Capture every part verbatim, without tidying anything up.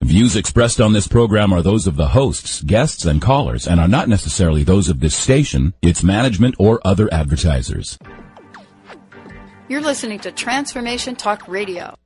Views expressed on this program are those of the hosts, guests, and callers, and are not necessarily those of this station, its management, or other advertisers. You're listening to Transformation Talk Radio.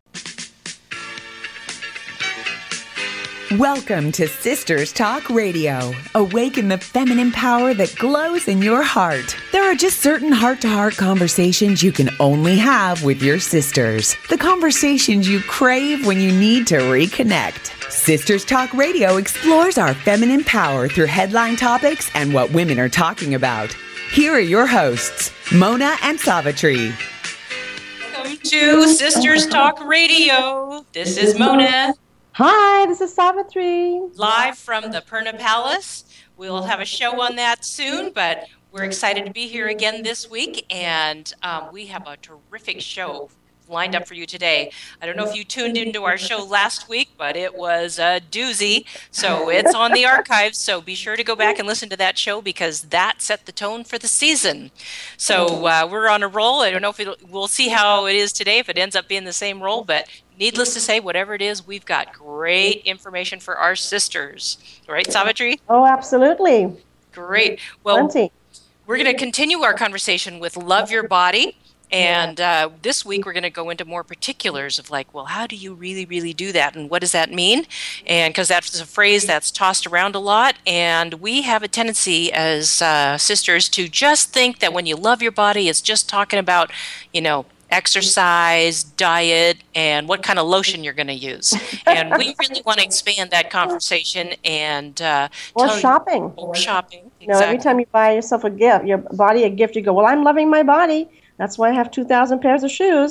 Welcome to Sisters Talk Radio. Awaken the feminine power that glows in your heart. There are just certain heart-to-heart conversations you can only have with your sisters. The conversations you crave when you need to reconnect. Sisters Talk Radio explores our feminine power through headline topics and what women are talking about. Here are your hosts, Mona and Savitri. Welcome to Sisters Talk Radio. This is Mona. Hi, this is Savitri. Live from the Perna Palace. We'll have a show on that soon, but we're excited to be here again this week, and um, we have a terrific show lined up for you today. I don't know if you tuned into our show last week, but it was a doozy, so it's on the archives, so be sure to go back and listen to that show because that set the tone for the season. So uh, we're on a roll. I don't know if it'll, we'll see how it is today, if it ends up being the same roll, but needless to say, whatever it is, we've got great information for our sisters. Right, Savitri? Oh, absolutely. Great. Well, Plenty. We're going to continue our conversation with Love Your Body. And uh, this week we're going to go into more particulars of like, well, how do you really, really do that? And what does that mean? And because that's a phrase that's tossed around a lot. And we have a tendency as uh, sisters to just think that when you love your body, it's just talking about, you know, exercise, diet, and what kind of lotion you're going to use. And we really want to expand that conversation and uh, or shopping. You, or shopping. Exactly. You know, every time you buy yourself a gift, your body a gift, you go, well, I'm loving my body. That's why I have two thousand pairs of shoes.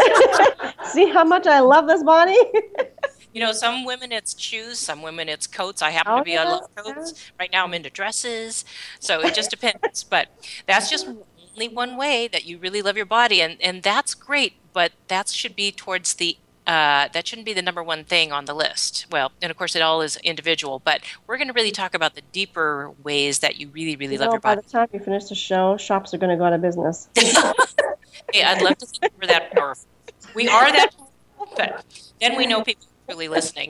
See how much I love this body? You know, some women it's shoes, some women it's coats. I happen oh, to be, yeah, I love coats. Yeah. Right now I'm into dresses. So it just depends. But that's just only one way that you really love your body. And, and that's great, but that should be towards the Uh, that shouldn't be the number one thing on the list. Well, and of course it all is individual, but we're going to really talk about the deeper ways that you really, really you love know, your body. By the time you finish the show, shops are going to go out of business. Hey, I'd love to think we're that powerful. We are that powerful, but then we know people are really listening.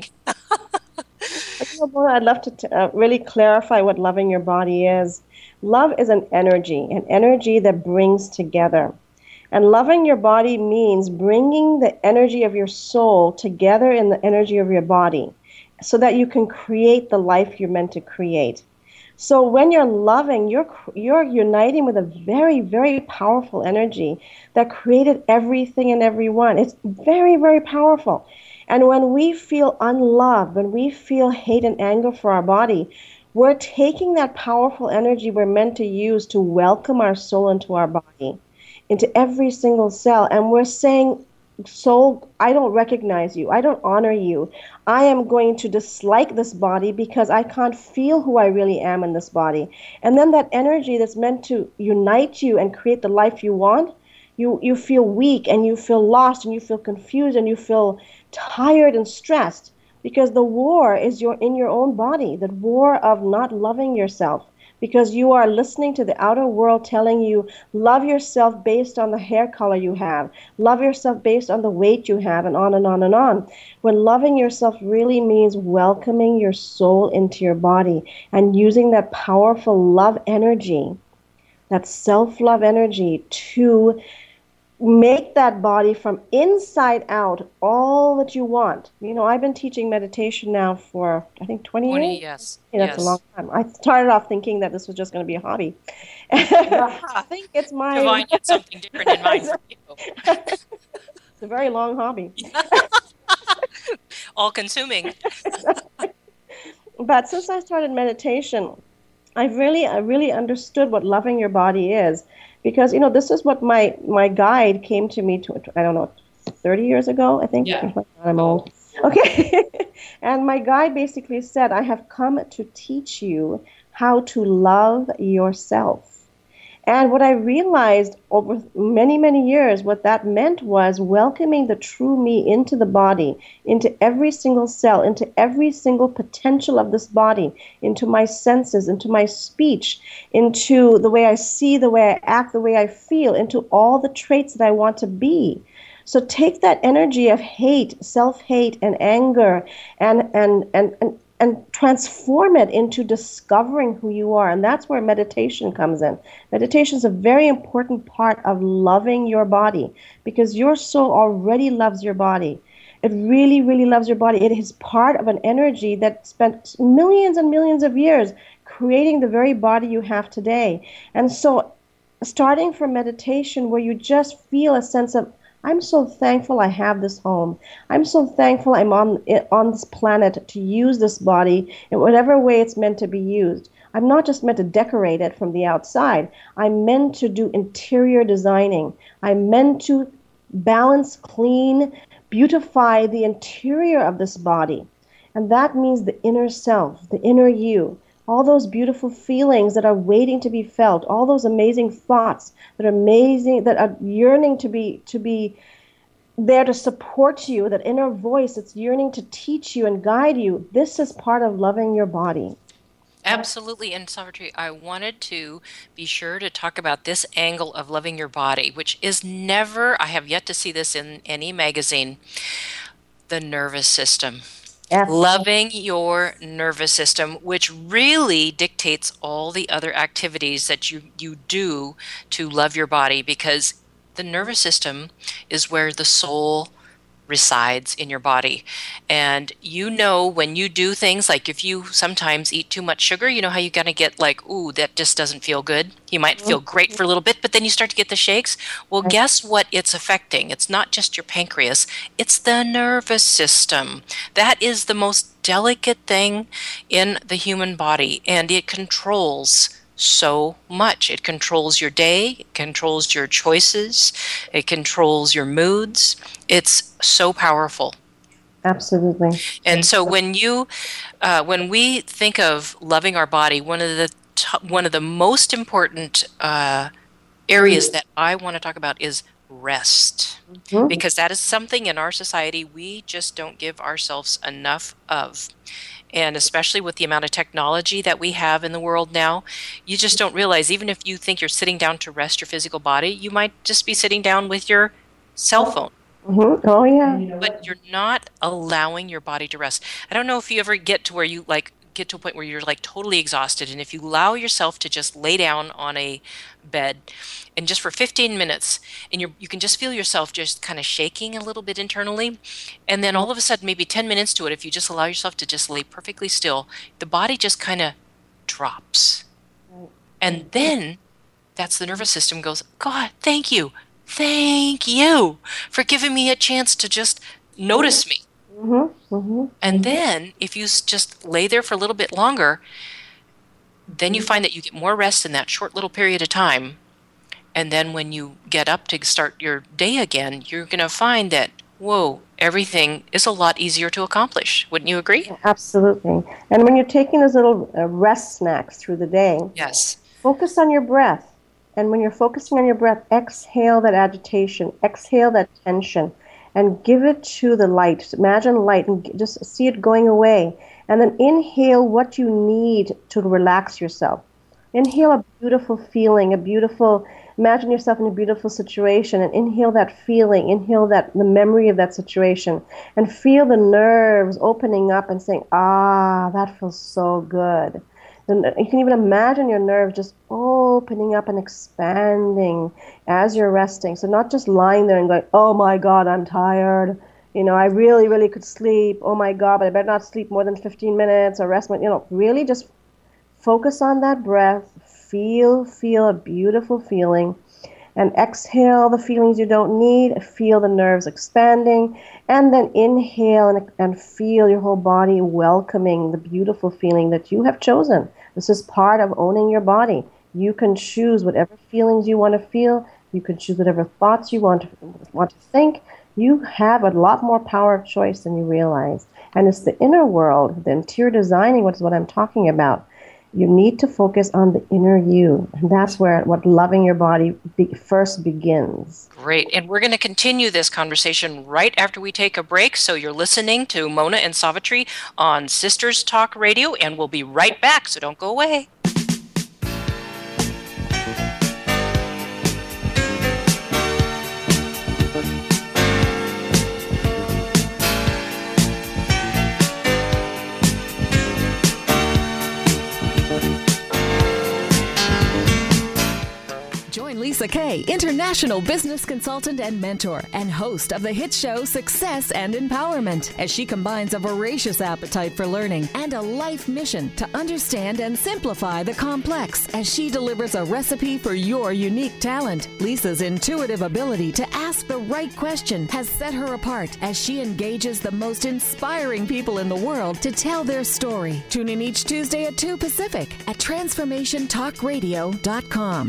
You know, I'd love to t- uh, really clarify what loving your body is. Love is an energy, an energy that brings together. And loving your body means bringing the energy of your soul together in the energy of your body so that you can create the life you're meant to create. So when you're loving, you're you're uniting with a very, very powerful energy that created everything and everyone. It's very, very powerful. And when we feel unloved, when we feel hate and anger for our body, we're taking that powerful energy we're meant to use to welcome our soul into our body, into every single cell, and we're saying, soul, I don't recognize you, I don't honor you, I am going to dislike this body because I can't feel who I really am in this body. And then that energy that's meant to unite you and create the life you want, you, you feel weak and you feel lost and you feel confused and you feel tired and stressed because the war is your in your own body, the war of not loving yourself. Because you are listening to the outer world telling you, love yourself based on the hair color you have, love yourself based on the weight you have, and on and on and on. When loving yourself really means welcoming your soul into your body and using that powerful love energy, that self-love energy to make that body from inside out all that you want. You know, I've been teaching meditation now for, I think, twenty, twenty years. Yes. Yeah, that's yes. a long time. I started off thinking that this was just going to be a hobby. I think it's my... Divine had something different in mind for you. It's a very long hobby. All-consuming. But since I started meditation, I've really, I really understood what loving your body is. Because, you know, this is what my, my guide came to me, to, I don't know, thirty years ago, I think. Yeah. I'm old. Okay. And my guide basically said, I have come to teach you how to love yourself. And what I realized over many, many years, what that meant was welcoming the true me into the body, into every single cell, into every single potential of this body, into my senses, into my speech, into the way I see, the way I act, the way I feel, into all the traits that I want to be. So take that energy of hate, self-hate, and anger, and and and and, and transform it into discovering who you are. And that's where meditation comes in. Meditation is a very important part of loving your body, because your soul already loves your body. It really, really loves your body. It is part of an energy that spent millions and millions of years creating the very body you have today. And so starting from meditation, where you just feel a sense of, I'm so thankful I have this home. I'm so thankful I'm on on this planet to use this body in whatever way it's meant to be used. I'm not just meant to decorate it from the outside. I'm meant to do interior designing. I'm meant to balance, clean, beautify the interior of this body. And that means the inner self, the inner you. All those beautiful feelings that are waiting to be felt, all those amazing thoughts that are amazing, that are yearning to be to be there to support you, that inner voice that's yearning to teach you and guide you. This is part of loving your body. Absolutely. And Savitri, I wanted to be sure to talk about this angle of loving your body, which is never, I have yet to see this in any magazine, the nervous system. Yes. Loving your nervous system, which really dictates all the other activities that you, you do to love your body, because the nervous system is where the soul resides in your body. And you know, when you do things like if you sometimes eat too much sugar, you know how you kind of get like, ooh, that just doesn't feel good. You might feel great for a little bit, but then you start to get the shakes. Well, guess what it's affecting? It's not just your pancreas, it's the nervous system. That is the most delicate thing in the human body, and it controls so much. It controls your day, it controls your choices, it controls your moods. It's so powerful. Absolutely. And so when you, uh, when we think of loving our body, one of the t- one of the most important uh, areas that I want to talk about is rest, mm-hmm. because that is something in our society we just don't give ourselves enough of. And especially with the amount of technology that we have in the world now, you just don't realize, even if you think you're sitting down to rest your physical body, you might just be sitting down with your cell phone. Mm-hmm. Oh, yeah. But you're not allowing your body to rest. I don't know if you ever get to where you like get to a point where you're like totally exhausted, and if you allow yourself to just lay down on a bed and just for fifteen minutes, and you you can just feel yourself just kind of shaking a little bit internally, and then all of a sudden, maybe ten minutes to it, if you just allow yourself to just lay perfectly still, the body just kind of drops. And then that's the nervous system goes, God, thank you. Thank you for giving me a chance to just notice me. Mm-hmm. Mm-hmm. And then if you s- just lay there for a little bit longer, then you find that you get more rest in that short little period of time. And then when you get up to start your day again, you're going to find that, whoa, everything is a lot easier to accomplish. Wouldn't you agree? Absolutely. And when you're taking those little uh, rest snacks through the day, Yes. focus on your breath. And when you're focusing on your breath, exhale that agitation, exhale that tension, and give it to the light. Imagine light and just see it going away. And then inhale what you need to relax yourself. Inhale a beautiful feeling, a beautiful, imagine yourself in a beautiful situation, and inhale that feeling, inhale that the memory of that situation, and feel the nerves opening up and saying, ah, that feels so good. Then you can even imagine your nerves just opening up and expanding as you're resting. So not just lying there and going, oh my God, I'm tired. You know, I really, really could sleep. Oh my God, but I better not sleep more than fifteen minutes or rest my, you know, really just focus on that breath. Feel, feel a beautiful feeling. And exhale the feelings you don't need. Feel the nerves expanding. And then inhale and, and feel your whole body welcoming the beautiful feeling that you have chosen. This is part of owning your body. You can choose whatever feelings you want to feel. You can choose whatever thoughts you want to, want to think. You have a lot more power of choice than you realize. And it's the inner world, the interior designing, which is what I'm talking about. You need to focus on the inner you. And that's where what loving your body be, first begins. Great. And we're going to continue this conversation right after we take a break. So you're listening to Mona and Savitri on Sisters Talk Radio, and we'll be right back. So don't go away. Melissa Kay, international business consultant and mentor, and host of the hit show Success and Empowerment, as she combines a voracious appetite for learning and a life mission to understand and simplify the complex as she delivers a recipe for your unique talent. Lisa's intuitive ability to ask the right question has set her apart as she engages the most inspiring people in the world to tell their story. Tune in each Tuesday at two Pacific at transformation talk radio dot com.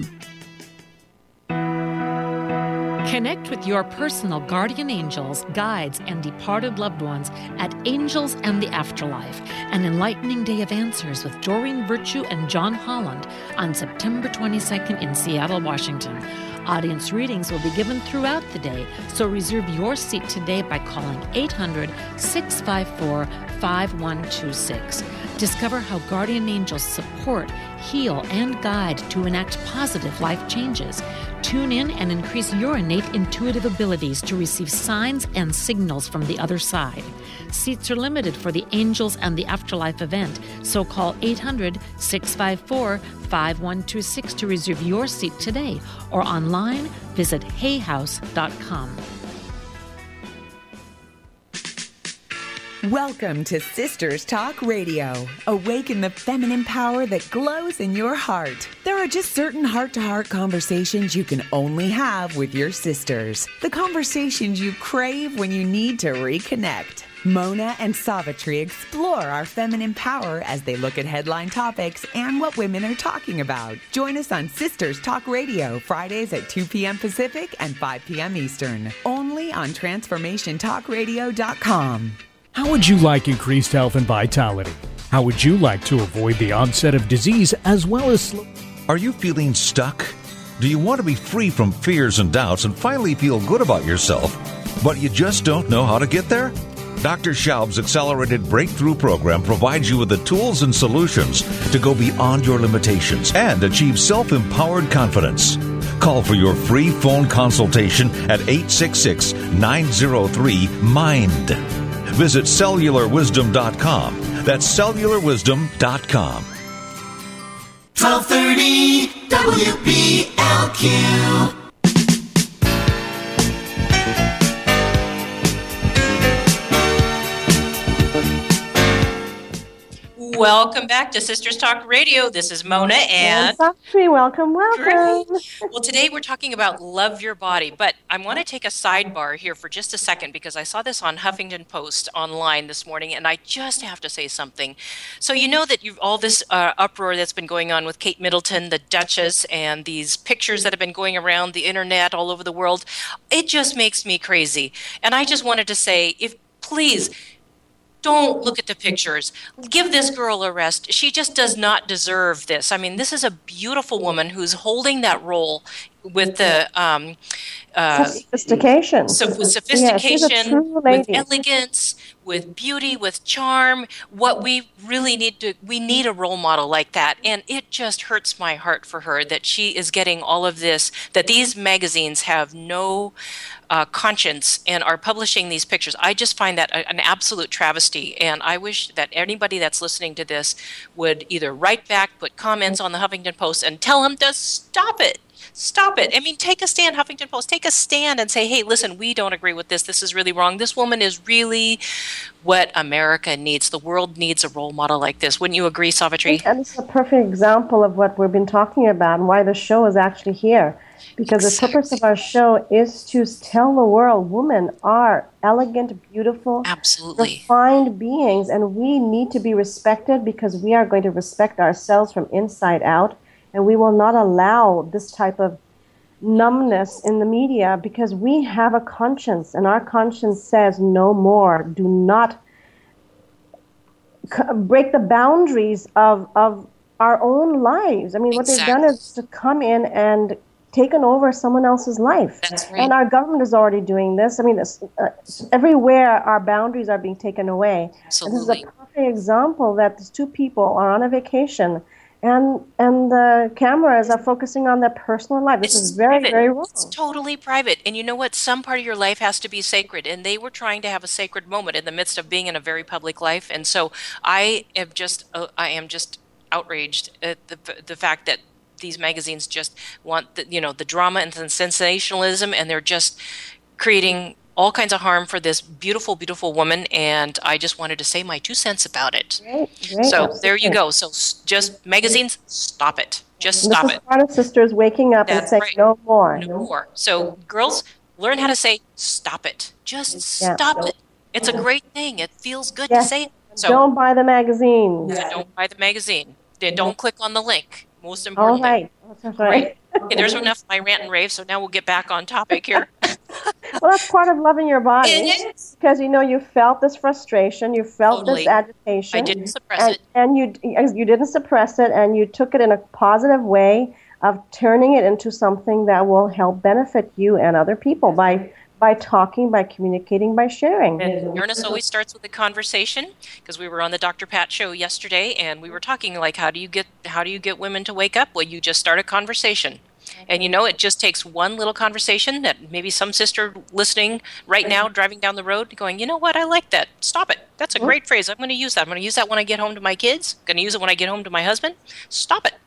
Connect with your personal guardian angels, guides, and departed loved ones at Angels and the Afterlife, an enlightening day of answers with Doreen Virtue and John Holland on September twenty-second in Seattle, Washington. Audience readings will be given throughout the day, so reserve your seat today by calling eight hundred, six five four, five one two six. Discover how guardian angels support, heal, and guide to enact positive life changes. Tune in and increase your innate intuitive abilities to receive signs and signals from the other side. Seats are limited for the Angels and the Afterlife event, so call eight hundred, six five four, five one two six to reserve your seat today, or online, visit hay house dot com. Welcome to Sisters Talk Radio. Awaken the feminine power that glows in your heart. There are just certain heart-to-heart conversations you can only have with your sisters. The conversations you crave when you need to reconnect. Mona and Savitri explore our feminine power as they look at headline topics and what women are talking about. Join us on Sisters Talk Radio, Fridays at two p.m. Pacific and five p.m. Eastern. Only on transformation talk radio dot com. How would you like increased health and vitality? How would you like to avoid the onset of disease as well as... Sl- Are you feeling stuck? Do you want to be free from fears and doubts and finally feel good about yourself, but you just don't know how to get there? Doctor Schaub's Accelerated Breakthrough Program provides you with the tools and solutions to go beyond your limitations and achieve self-empowered confidence. Call for your free phone consultation at eight six six, nine zero three, MIND. Visit cellular wisdom dot com. That's cellular wisdom dot com. twelve thirty W B L Q. Welcome back to Sisters Talk Radio. This is Mona and... Savitri, welcome, welcome. Great. Well, today we're talking about love your body, but I want to take a sidebar here for just a second because I saw this on Huffington Post online this morning, and I just have to say something. So you know that you've all this uh, uproar that's been going on with Kate Middleton, the Duchess, and these pictures that have been going around the internet all over the world. It just makes me crazy. And I just wanted to say, if please... don't look at the pictures. Give this girl a rest. She just does not deserve this. I mean, this is a beautiful woman who's holding that role with the um, uh, sophistication. So with sophistication, yeah, with elegance, with beauty, with charm. What we really need to, we need a role model like that. And it just hurts my heart for her that she is getting all of this, that these magazines have no Uh, conscience and are publishing these pictures. I just find that a, an absolute travesty, and I wish that anybody that's listening to this would either write back, put comments on the Huffington Post, and tell them to stop it. Stop it. I mean, take a stand, Huffington Post. Take a stand and say, hey, listen, we don't agree with this. This is really wrong. This woman is really what America needs. The world needs a role model like this. Wouldn't you agree, Savitri? And it's a perfect example of what we've been talking about and why the show is actually here. Because exactly. The purpose of our show is to tell the world women are elegant, beautiful, absolutely refined beings, and we need to be respected because we are going to respect ourselves from inside out, and we will not allow this type of numbness in the media because we have a conscience, and our conscience says no more. Do not c- break the boundaries of, of our own lives. I mean, what exactly. they've done is to come in and taken over someone else's life. That's right. And our government is already doing this. I mean, this, uh, everywhere our boundaries are being taken away. Absolutely. And this is a perfect example that these two people are on a vacation and and the cameras are focusing on their personal life. This it's is very, private. very wrong. It's totally private. And you know what? Some part of your life has to be sacred. And they were trying to have a sacred moment in the midst of being in a very public life. And so I am just, uh, I am just outraged at the the fact that these magazines just want the, you know, the drama and the sensationalism, and they're just creating all kinds of harm for this beautiful, beautiful woman, and I just wanted to say my two cents about it. Great, great, so absolutely. There you go. So s- just magazines, stop it. Just stop this is it. part of sisters waking up That's and saying right. no more. No more. So girls, learn how to say stop it. Just Yeah. stop it. It's a great thing. It feels good Yes. to say it. So Don't buy the magazine. yeah, don't buy the magazine. Then don't click on the link. Most All importantly. right. That's right. Okay, there's enough of my rant and rave, so now we'll get back on topic here. Well, that's part of loving your body. It is. Because, you know, you felt this frustration, you felt Totally. this agitation. I didn't suppress and, it. And you, you didn't suppress it, and you took it in a positive way of turning it into something that will help benefit you and other people by by talking, by communicating, by sharing. And awareness always starts with a conversation, because we were on the Doctor Pat show yesterday, and we were talking like, how do you get how do you get women to wake up? Well, you just start a conversation. And you know, it just takes one little conversation that maybe some sister listening right now, driving down the road, going, you know what, I like that. Stop it. That's a great phrase. I'm going to use that. I'm going to use that when I get home to my kids. I'm going to use it when I get home to my husband. Stop it.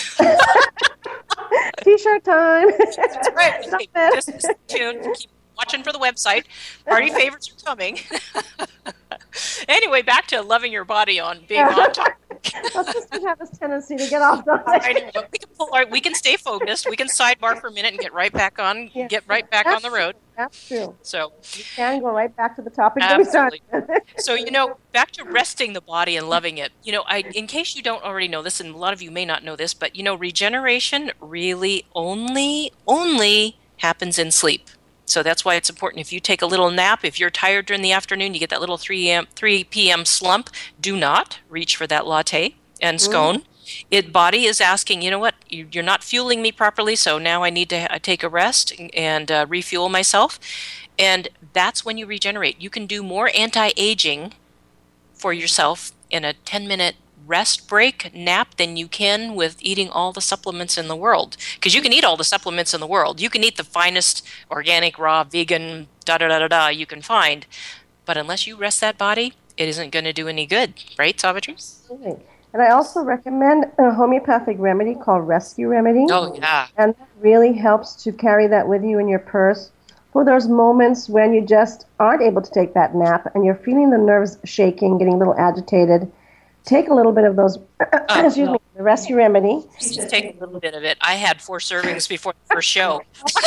T-shirt time. That's right. Okay, just stay tuned. Keep watching for the website. Party favorites are coming. Anyway, back to loving your body on being on topic. Well, sisters have this tendency to get off topic. I know. We can pull our, we can stay focused. We can sidebar for a minute and get right back on. Yes. Get right back That's on the road. True. That's true. So You can go right back to the topic that we started. absolutely. So you know, back to resting the body and loving it. You know, I in case you don't already know this, and a lot of you may not know this, but you know, regeneration really only only happens in sleep. So that's why it's important. If you take a little nap, if you're tired during the afternoon, you get that little three p.m. slump, do not reach for that latte and scone. It body is asking, you know what, you, you're not fueling me properly, so now I need to ha- take a rest and uh, refuel myself. And that's when you regenerate. You can do more anti-aging for yourself in a ten-minute rest break nap than you can with eating all the supplements in the world. Because you can eat all the supplements in the world. You can eat the finest organic, raw, vegan, da-da-da-da-da you can find. But unless you rest that body, it isn't going to do any good. Right, Savitri? Absolutely. And I also recommend a homeopathic remedy called Rescue Remedy. Oh, yeah. And that really helps to carry that with you in your purse for those moments when you just aren't able to take that nap and you're feeling the nerves shaking, getting a little agitated. Take a little bit of those, Oh, excuse me, the Rescue Remedy. Just take a little bit of it. I had four servings before the first show.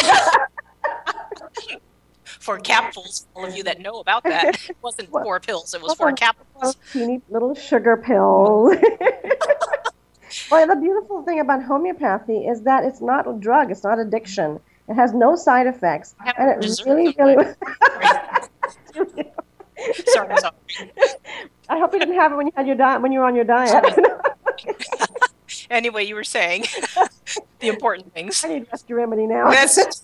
Four capfuls, all of you that know about that. It wasn't four pills, it was four capfuls. Teeny little sugar pills. Well, the beautiful thing about homeopathy is that it's not a drug. It's not addiction. It has no side effects. I have And it dessert really, somewhere. really... Sorry, sorry. I hope you didn't have it when you had your diet, when you were on your diet. Anyway, you were saying the important things. I need Rescue Remedy now. That's it.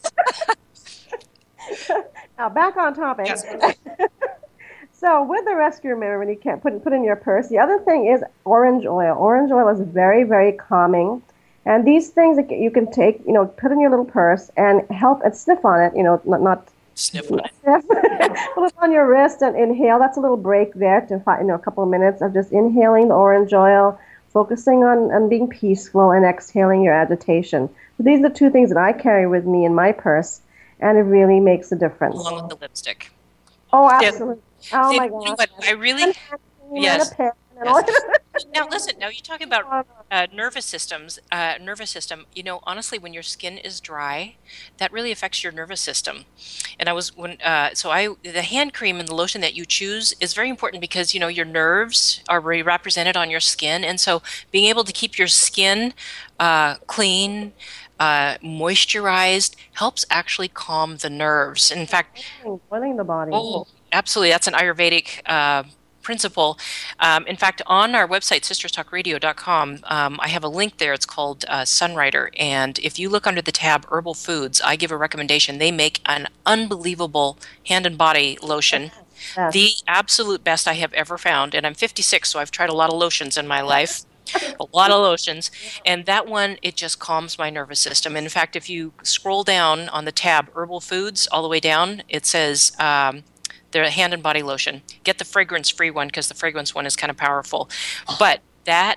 Now, back on topic. Yes. So, with the Rescue Remedy, you can't put, put in your purse. The other thing is orange oil. Orange oil is very, very calming. And these things that you can take, you know, put in your little purse and help and sniff on it, you know, not, not Sniff on it. sniff. Put it on your wrist and inhale. That's a little break there to, fi- you know, a couple of minutes of just inhaling the orange oil, focusing on, on being peaceful, and exhaling your agitation. So these are the two things that I carry with me in my purse, and it really makes a difference. Along with the lipstick. Oh, Yeah. absolutely. Oh, See, my you know gosh. what, I really... And Yes. a pen and all- Now listen, now you're talking about uh, nervous systems, uh, nervous system. You know, honestly, when your skin is dry, that really affects your nervous system. And I was when uh, so I the hand cream and the lotion that you choose is very important because you know your nerves are re- represented on your skin, and so being able to keep your skin uh, clean, uh, moisturized helps actually calm the nerves. In fact, Oiling the body. oh, absolutely, that's an Ayurvedic Uh, principle. Um, in fact, on our website, sisters talk radio dot com, um, I have a link there. It's called uh, Sunrider. And if you look under the tab Herbal Foods, I give a recommendation. They make an unbelievable hand and body lotion. Yes. The absolute best I have ever found. And I'm fifty-six, so I've tried a lot of lotions in my life. A lot of lotions. And that one, it just calms my nervous system. In fact, if you scroll down on the tab Herbal Foods all the way down, it says... Um, They're a hand and body lotion. Get the fragrance-free one because the fragrance one is kind of powerful. But that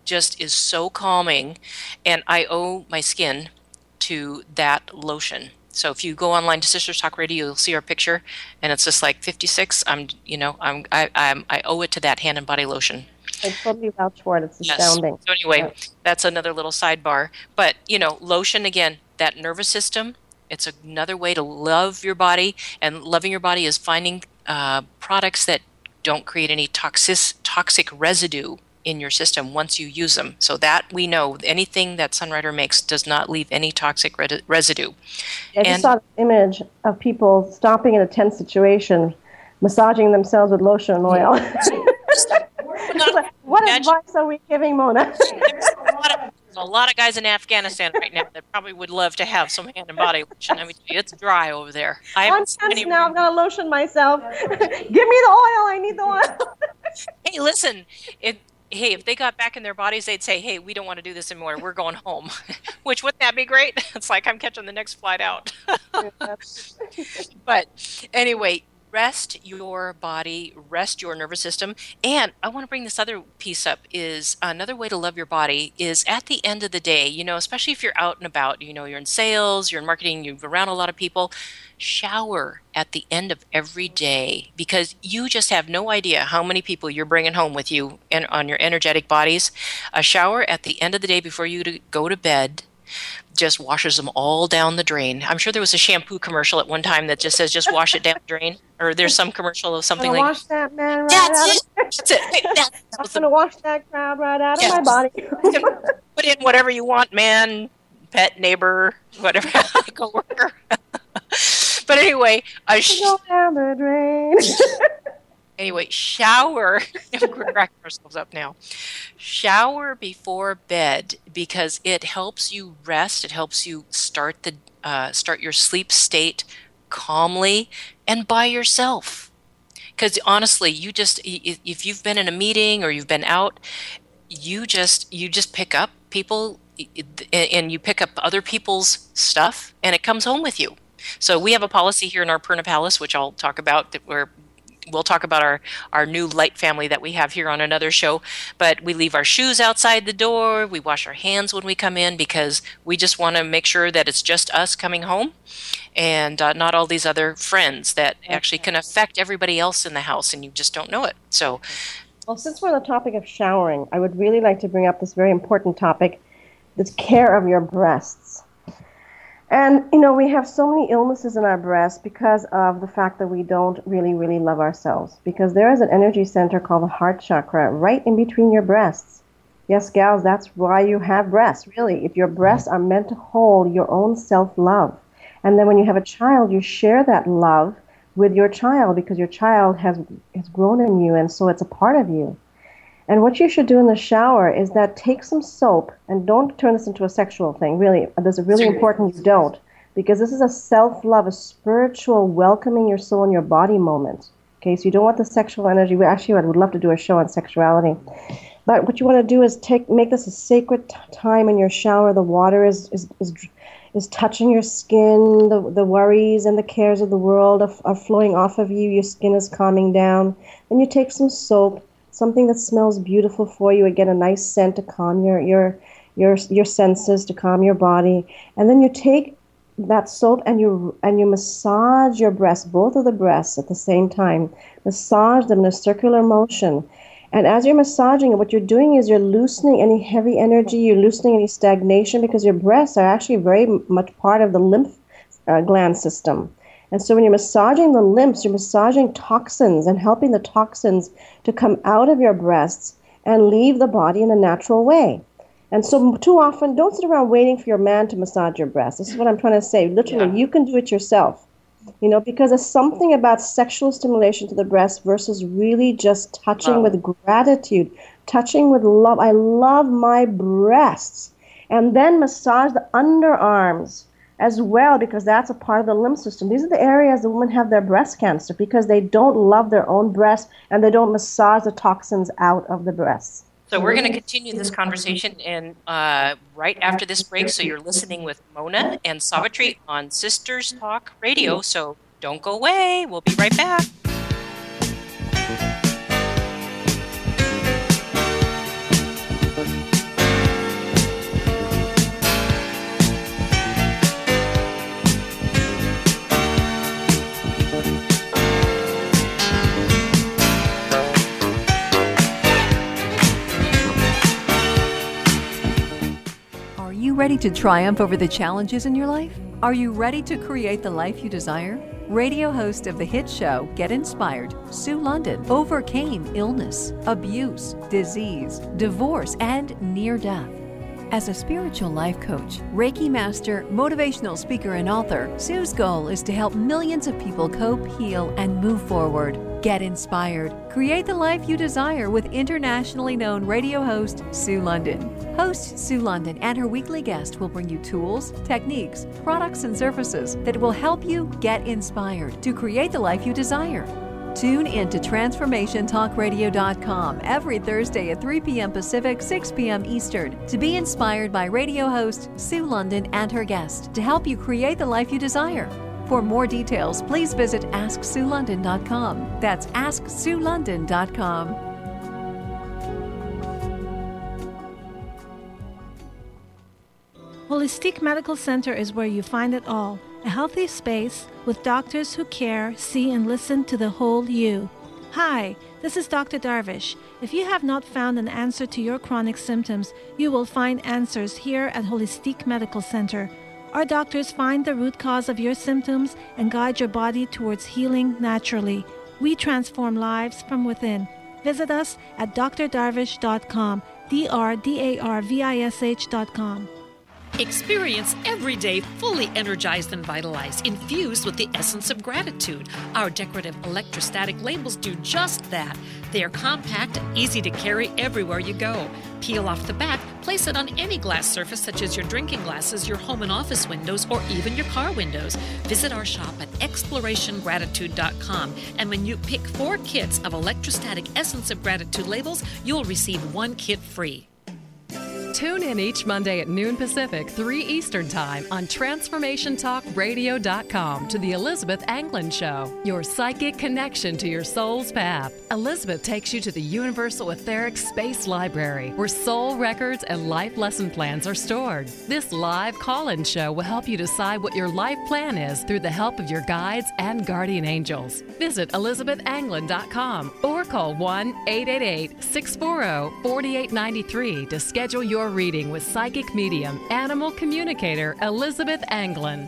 just is so calming, and I owe my skin to that lotion. So if you go online to Sisters Talk Radio, you'll see our picture, and it's just like fifty-six. I'm, you know, I'm, I, I'm, I owe it to that hand and body lotion. I totally vouch for it. It's astounding. Yes. So anyway, yeah. That's another little sidebar. But you know, lotion again, that nervous system. It's another way to love your body, and loving your body is finding uh, products that don't create any toxic toxic residue in your system once you use them. So that we know, anything that Sunrider makes does not leave any toxic re- residue. I just and, saw an image of people stopping in a tense situation, massaging themselves with lotion and oil. Not, what imagine, advice are we giving, Mona? There's a lot, of, there's a lot of guys in Afghanistan right now that probably would love to have some hand and body lotion. I mean, it's dry over there. I I'm tense now. I'm going to lotion myself. Give me the oil. I need the oil. Hey, listen, it, hey, if they got back in their bodies, they'd say, hey, we don't want to do this anymore. We're going home. Which, wouldn't that be great? It's like I'm catching the next flight out. But anyway, rest your body, rest your nervous system. And I want to bring this other piece up, is another way to love your body is at the end of the day, you know, especially if you're out and about, you know, you're in sales, you're in marketing, you're around a lot of people, shower at the end of every day, because you just have no idea how many people you're bringing home with you and on your energetic bodies. A shower at the end of the day before you to go to bed just washes them all down the drain. I'm sure there was a shampoo commercial at one time that just says, just wash it down the drain. Or there's some commercial of something like, wash that man right that's out it. of That's it. That, that I'm going to wash that crowd right out yes. of my body. Put in whatever you want, man, pet, neighbor, whatever, co-worker. But anyway, I sh- go down the drain. Anyway, shower. We're cracking ourselves up now. Shower before bed, because it helps you rest. It helps you start the uh, start your sleep state calmly and by yourself. Because honestly, you just if you've been in a meeting or you've been out, you just you just pick up people and you pick up other people's stuff, and it comes home with you. So we have a policy here in our Perna Palace, which I'll talk about, that we're We'll talk about our, our new light family that we have here on another show. But we leave our shoes outside the door. We wash our hands when we come in, because we just want to make sure that it's just us coming home and uh, not all these other friends that actually can affect everybody else in the house, and you just don't know it. So, well, since we're on the topic of showering, I would really like to bring up this very important topic, this care of your breasts. And, you know, we have so many illnesses in our breasts because of the fact that we don't really, really love ourselves. Because there is an energy center called the heart chakra right in between your breasts. Yes, gals, that's why you have breasts, really. If your breasts are meant to hold your own self-love. And then when you have a child, you share that love with your child, because your child has, has grown in you, and so it's a part of you. And what you should do in the shower is that take some soap, and don't turn this into a sexual thing, really. There's a really important you don't, because this is a self-love, a spiritual welcoming your soul and your body moment. Okay, so you don't want the sexual energy. We actually, I would love to do a show on sexuality. But what you want to do is take make this a sacred t- time in your shower. The water is is is, is touching your skin. The, the worries and the cares of the world are, are flowing off of you. Your skin is calming down. Then you take some soap, something that smells beautiful for you, again, a nice scent to calm your your your your senses, to calm your body. And then you take that soap and you and you massage your breasts, both of the breasts at the same time. Massage them in a circular motion. And as you're massaging, what you're doing is you're loosening any heavy energy, you're loosening any stagnation, because your breasts are actually very much part of the lymph uh, gland system. And so when you're massaging the lymphs, you're massaging toxins and helping the toxins to come out of your breasts and leave the body in a natural way. And so too often, don't sit around waiting for your man to massage your breasts. This is what I'm trying to say. Literally, yeah. You can do it yourself. You know, because there's something about sexual stimulation to the breast versus really just touching wow. with gratitude, touching with love. I love my breasts. And then massage the underarms as well, because that's a part of the lymph system. These are the areas the women have their breast cancer, because they don't love their own breasts and they don't massage the toxins out of the breasts. So we're going to continue this conversation in, uh, right after this break. So you're listening with Mona and Savitri on Sisters Talk Radio. So don't go away. We'll be right back. ready to triumph over the challenges in your life? Are you ready to create the life you desire? Radio host of the hit show Get Inspired, Sue London, overcame illness, abuse, disease, divorce, and near death. As a spiritual life coach, Reiki master, motivational speaker, and author, Sue's goal is to help millions of people cope, heal, and move forward. Get inspired. Create the life you desire with internationally known radio host Sue London. Host Sue London and her weekly guest will bring you tools, techniques, products, and services that will help you get inspired to create the life you desire. Tune in to transformation talk radio dot com every Thursday at three p.m. Pacific, six p.m. Eastern to be inspired by radio host Sue London and her guest to help you create the life you desire. For more details, please visit ask sue london dot com. That's ask sue london dot com. Holistic Medical Center is where you find it all. A healthy space with doctors who care, see, and listen to the whole you. Hi, this is Doctor Darvish. If you have not found an answer to your chronic symptoms, you will find answers here at Holistic Medical Center. Our doctors find the root cause of your symptoms and guide your body towards healing naturally. We transform lives from within. Visit us at d r darvish dot com, D R D A R V I S H dot com. Experience every day fully energized and vitalized, infused with the essence of gratitude. Our decorative electrostatic labels do just that. They are compact and easy to carry everywhere you go. Peel off the back, place it on any glass surface such as your drinking glasses, your home and office windows, or even your car windows. Visit our shop at exploration gratitude dot com, and when you pick four kits of electrostatic essence of gratitude labels, you'll receive one kit free. Tune in each Monday at noon Pacific, three Eastern Time on transformation talk radio dot com to the Elizabeth Anglin Show, your psychic connection to your soul's path. Elizabeth takes you to the Universal Etheric Space Library, where soul records and life lesson plans are stored. This live call-in show will help you decide what your life plan is through the help of your guides and guardian angels. Visit elizabeth anglin dot com or call one eight eight eight, six four zero, four eight nine three to schedule your reading with psychic medium, animal communicator Elizabeth Anglin.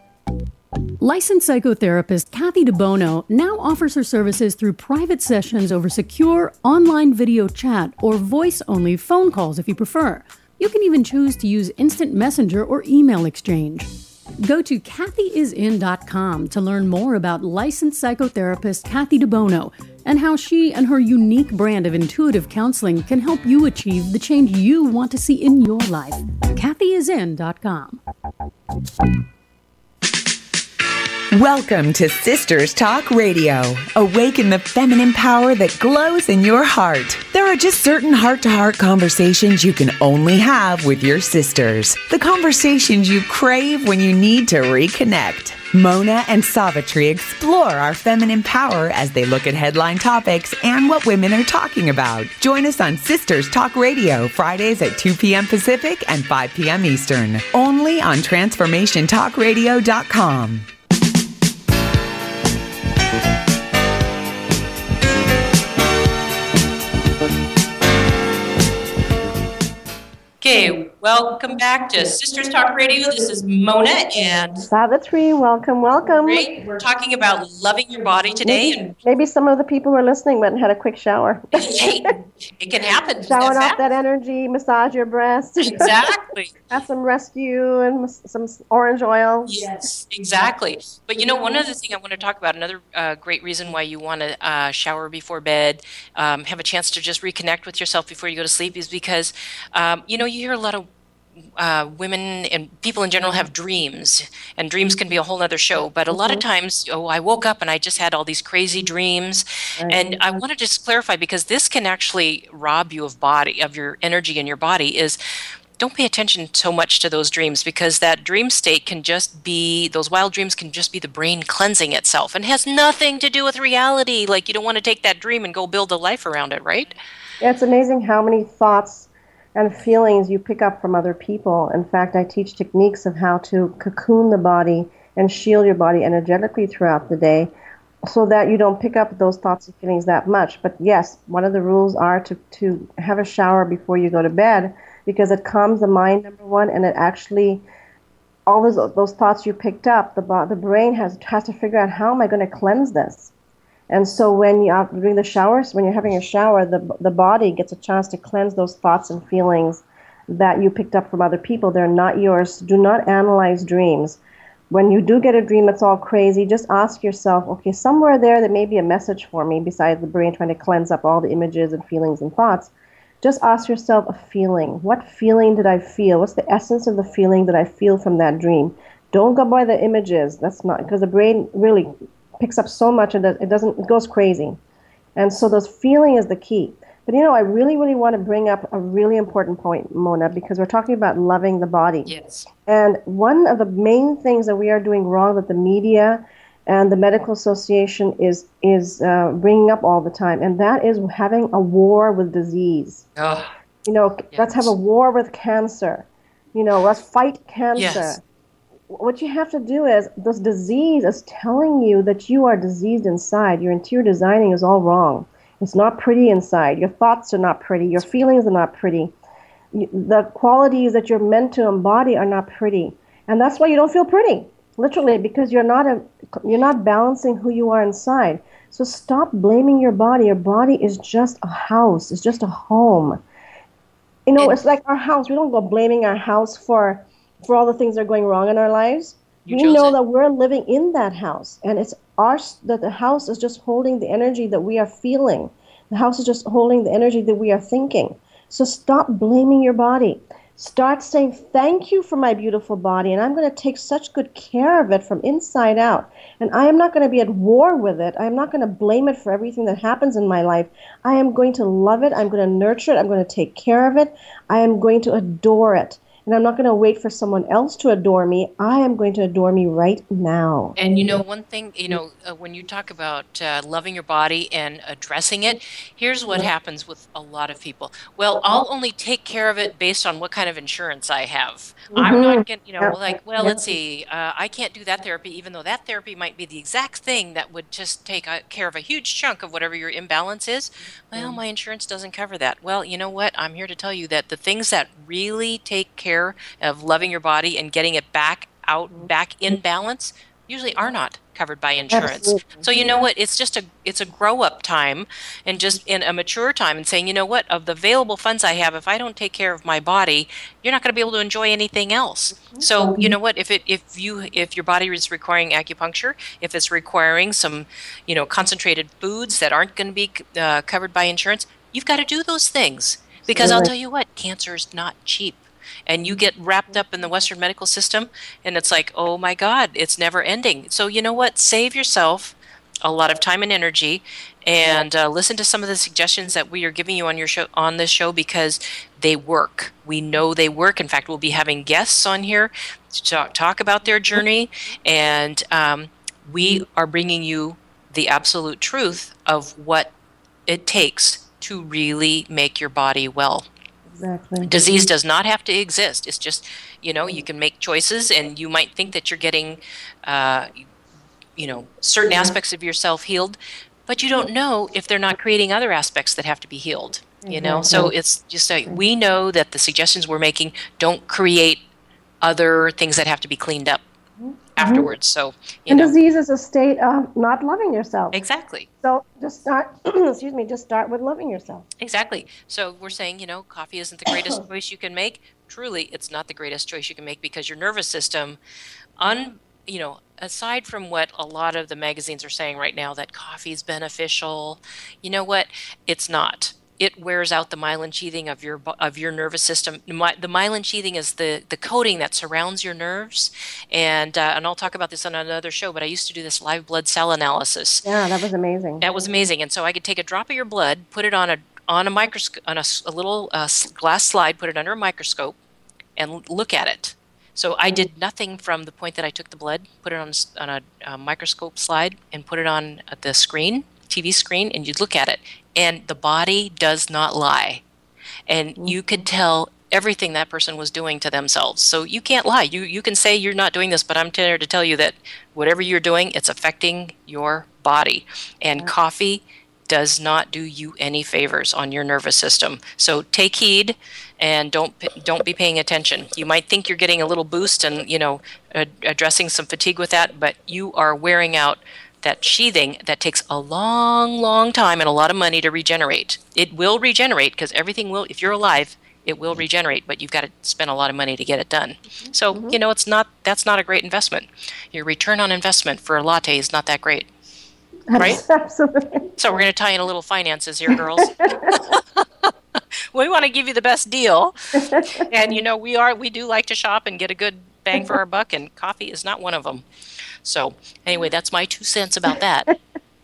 Licensed psychotherapist Kathy DeBono now offers her services through private sessions over secure online video chat or voice-only phone calls if you prefer. You can even choose to use instant messenger or email exchange. Go to kathy is in dot com to learn more about licensed psychotherapist Kathy DeBono and how she and her unique brand of intuitive counseling can help you achieve the change you want to see in your life. kathy is in dot com. Welcome to Sisters Talk Radio. Awaken the feminine power that glows in your heart. There are just certain heart-to-heart conversations you can only have with your sisters. The conversations you crave when you need to reconnect. Mona and Savitri explore our feminine power as they look at headline topics and what women are talking about. Join us on Sisters Talk Radio, Fridays at two p.m. Pacific and five p.m. Eastern. Only on transformation talk radio dot com. Okay, welcome back to Sisters Talk Radio. This is Mona and Savitri. Welcome, welcome. Great. We're talking about loving your body today. Maybe, and maybe some of the people who are listening went and had a quick shower. It can happen. Shower off that energy, massage your breast. Exactly. Have some rescue and some orange oil. Yes, exactly. But you know, one other thing I want to talk about, another uh, great reason why you want to uh, shower before bed, um, have a chance to just reconnect with yourself before you go to sleep, is because, um, you know, you hear a lot of uh, women and people in general have dreams, and dreams can be a whole other show. But a lot of times, oh, I woke up and I just had all these crazy dreams. And I want to just clarify, because this can actually rob you of body, of your energy in your body, is don't pay attention so much to those dreams, because that dream state can just be, those wild dreams can just be the brain cleansing itself and has nothing to do with reality. Like, you don't want to take that dream and go build a life around it, right? Yeah, it's amazing how many thoughts and feelings you pick up from other people. In fact, I teach techniques of how to cocoon the body and shield your body energetically throughout the day so that you don't pick up those thoughts and feelings that much. But yes, one of the rules are to, to have a shower before you go to bed, because it calms the mind, number one, and it actually, all those those thoughts you picked up, the the brain has has to figure out, how am I going to cleanse this? And so when you're doing the showers, when you're having a shower, the the body gets a chance to cleanse those thoughts and feelings that you picked up from other people. They're not yours. Do not analyze dreams. When you do get a dream that's all crazy, just ask yourself, okay, somewhere there there may be a message for me besides the brain trying to cleanse up all the images and feelings and thoughts. Just ask yourself a feeling. What feeling did I feel? What's the essence of the feeling that I feel from that dream? Don't go by the images. That's not, because the brain really picks up so much and it doesn't, it goes crazy. And so those feeling is the key. But, you know, I really, really want to bring up a really important point, Mona, because we're talking about loving the body. Yes. And one of the main things that we are doing wrong that the media and the medical association is is uh, bringing up all the time, and that is having a war with disease. Oh, you know, yes. Let's have a war with cancer. You know, let's fight cancer. Yes. What you have to do is, this disease is telling you that you are diseased inside. Your interior designing is all wrong. It's not pretty inside. Your thoughts are not pretty. Your feelings are not pretty. The qualities that you're meant to embody are not pretty. And that's why you don't feel pretty, literally, because you're not a, you're not balancing who you are inside. So stop blaming your body. Your body is just a house. It's just a home. You know, it's like our house. We don't go blaming our house for, for all the things that are going wrong in our lives. You we know it. That we're living in that house, and it's our, that the house is just holding the energy that we are feeling. The house is just holding the energy that we are thinking. So stop blaming your body. Start saying, thank you for my beautiful body, and I'm going to take such good care of it from inside out. And I am not going to be at war with it. I am not going to blame it for everything that happens in my life. I am going to love it. I'm going to nurture it. I'm going to take care of it. I am going to adore it. And I'm not going to wait for someone else to adore me. I am going to adore me right now. And you know, one thing, you know, uh, when you talk about uh, loving your body and addressing it, here's what happens with a lot of people. Well, I'll only take care of it based on what kind of insurance I have. Mm-hmm. I'm not going to, you know, like, well, let's see, uh, I can't do that therapy, even though that therapy might be the exact thing that would just take a, care of a huge chunk of whatever your imbalance is. Well, my insurance doesn't cover that. Well, you know what? I'm here to tell you that the things that really take care of loving your body and getting it back out, back in balance, usually are not covered by insurance. Absolutely. So you know what? It's just a it's a grow up time, and just in a mature time, and saying, you know what? Of the available funds I have, if I don't take care of my body, you're not going to be able to enjoy anything else. So you know what? If it if you if your body is requiring acupuncture, if it's requiring some, you know, concentrated foods that aren't going to be uh, covered by insurance, you've got to do those things, because I'll tell you what, cancer is not cheap. And you get wrapped up in the Western medical system, and it's like, oh my God, it's never ending. So you know what? Save yourself a lot of time and energy, and uh, listen to some of the suggestions that we are giving you on your show, on this show, because they work. We know they work. In fact, we'll be having guests on here to talk, talk about their journey, and um, we are bringing you the absolute truth of what it takes to really make your body well. Exactly. Disease does not have to exist. It's just, you know, you can make choices, and you might think that you're getting, uh, you know, certain aspects of yourself healed, but you don't know if they're not creating other aspects that have to be healed, you know? Mm-hmm. So it's just like, we know that the suggestions we're making don't create other things that have to be cleaned up mm-hmm. afterwards. So, you and know. Disease is a state of not loving yourself. Exactly. So just start, excuse me, just start with loving yourself. Exactly. So we're saying, you know, coffee isn't the greatest choice you can make. Truly, it's not the greatest choice you can make, because your nervous system, un, you know, aside from what a lot of the magazines are saying right now, that coffee is beneficial, you know what? It's not. It wears out the myelin sheathing of your of your nervous system. The myelin sheathing is the, the coating that surrounds your nerves, and uh, and I'll talk about this on another show. But I used to do this live blood cell analysis. Yeah, that was amazing. That was amazing. And so I could take a drop of your blood, put it on a on a microscope, on a, a little uh, glass slide, put it under a microscope, and look at it. So I did nothing from the point that I took the blood, put it on on a, a microscope slide, and put it on the screen, T V screen, and you'd look at it. And the body does not lie. And you could tell everything that person was doing to themselves. So you can't lie. You you can say you're not doing this, but I'm here to tell you that whatever you're doing, it's affecting your body. And coffee does not do you any favors on your nervous system. So take heed and don't don't be paying attention. You might think you're getting a little boost and, you know, ad- addressing some fatigue with that, but you are wearing out that sheathing that takes a long, long time and a lot of money to regenerate. It will regenerate because everything will, if you're alive, it will regenerate, but you've got to spend a lot of money to get it done. So, mm-hmm. you know, it's not, that's not a great investment. Your return on investment for a latte is not that great. Right? Absolutely. So we're going to tie in a little finances here, girls. We want to give you the best deal. And, you know, we are, we do like to shop and get a good bang for our buck, and coffee is not one of them. So anyway, that's my two cents about that.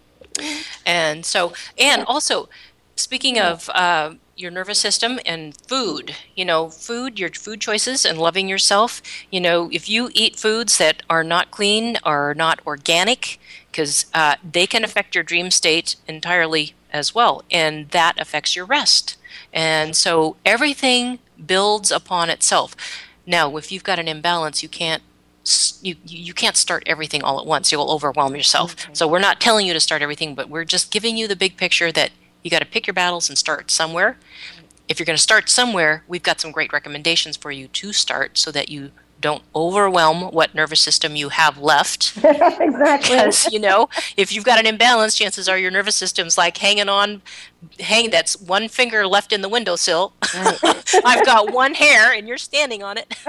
And so, and also, speaking of uh, your nervous system and food, you know, food, your food choices and loving yourself, you know, if you eat foods that are not clean or not organic, because uh, they can affect your dream state entirely as well, and that affects your rest. And so everything builds upon itself. Now, if you've got an imbalance, you can't You, you can't start everything all at once. You'll overwhelm yourself. Okay. So we're not telling you to start everything, but we're just giving you the big picture that you got to pick your battles and start somewhere. If you're going to start somewhere, we've got some great recommendations for you to start so that you don't overwhelm what nervous system you have left. Exactly. Because, you know, if you've got an imbalance, chances are your nervous system's like hanging on, hang that's one finger left in the windowsill. Right. I've got one hair and you're standing on it.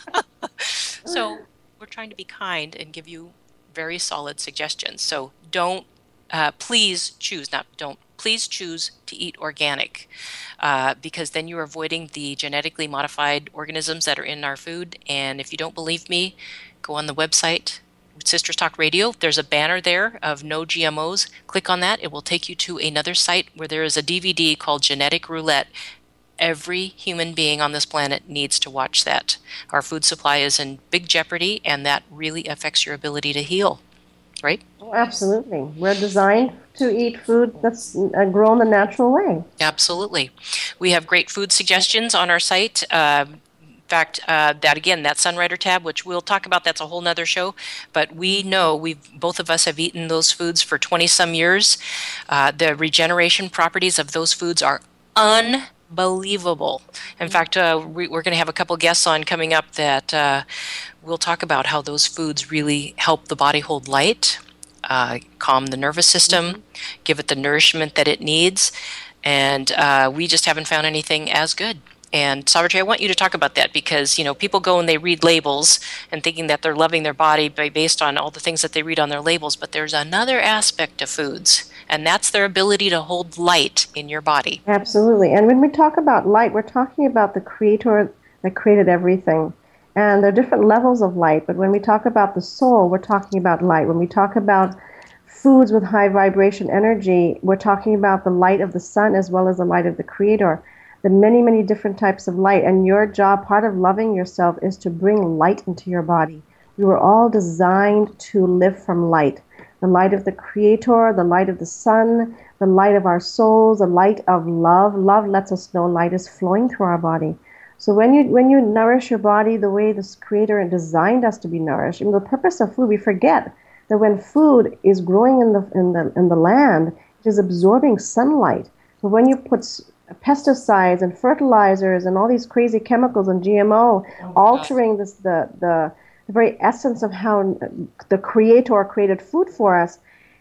So we're trying to be kind and give you very solid suggestions. So don't, uh, please choose, not don't, please choose to eat organic uh, because then you're avoiding the genetically modified organisms that are in our food. And if you don't believe me, go on the website, Sisters Talk Radio. There's a banner there of no G M Os. Click on that. It will take you to another site where there is a D V D called Genetic Roulette. Every human being on this planet needs to watch that. Our food supply is in big jeopardy, and that really affects your ability to heal, right? Oh, absolutely. We're designed to eat food that's grown the natural way. Absolutely. We have great food suggestions on our site. Uh, in fact, uh, that again, that Sunrider tab, which we'll talk about, that's a whole nother show. But we know we've both of us have eaten those foods for twenty some years. Uh, the regeneration properties of those foods are unbelievable. Unbelievable. In fact, uh, we, we're going to have a couple guests on coming up that uh, we'll talk about how those foods really help the body hold light, uh, calm the nervous system, mm-hmm. give it the nourishment that it needs, and uh, we just haven't found anything as good. And Savitri, I want you to talk about that because, you know, people go and they read labels and thinking that they're loving their body by, based on all the things that they read on their labels, but there's another aspect to foods, and that's their ability to hold light in your body. Absolutely. And when we talk about light, we're talking about the creator that created everything. And there are different levels of light, but when we talk about the soul, we're talking about light. When we talk about foods with high vibration energy, we're talking about the light of the sun as well as the light of the creator. The many, many different types of light. And your job, part of loving yourself, is to bring light into your body. You are all designed to live from light. The light of the Creator, the light of the sun, the light of our souls, the light of love. Love lets us know light is flowing through our body. So when you when you nourish your body the way this Creator designed us to be nourished, I mean, the purpose of food, we forget that when food is growing in the in the in the land, it is absorbing sunlight. So when you put pesticides and fertilizers and all these crazy chemicals and G M O, oh, altering this the, the the very essence of how the Creator created food for us,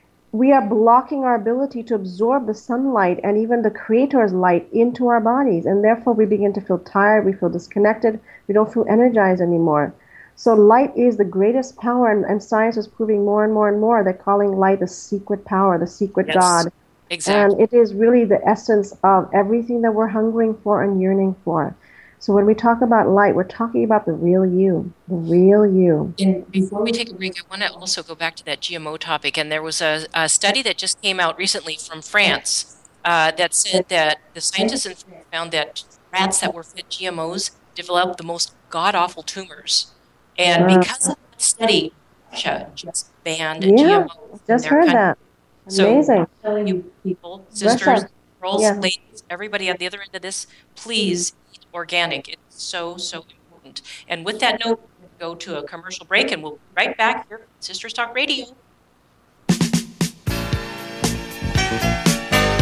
we are blocking our ability to absorb the sunlight and even the Creator's light into our bodies, and therefore we begin to feel tired, we feel disconnected, we don't feel energized anymore. So light is the greatest power, and, and science is proving more and more and more. They're calling light the secret power, the secret yes. God. Exactly. And it is really the essence of everything that we're hungering for and yearning for. So when we talk about light, we're talking about the real you, the real you. And before we take a break, I want to also go back to that G M O topic. And there was a, a study that just came out recently from France uh, that said that the scientists in France found that rats that were fed G M Os developed the most god-awful tumors. And because of that study, Russia just banned yeah, G M O. Just heard country. That. Amazing. So I'm telling you people, sisters, Russia. girls, yeah. ladies, everybody at the other end of this, please eat organic. It's so, so important. And with that note, we'll go to a commercial break, and we'll be right back here at Sisters Talk Radio.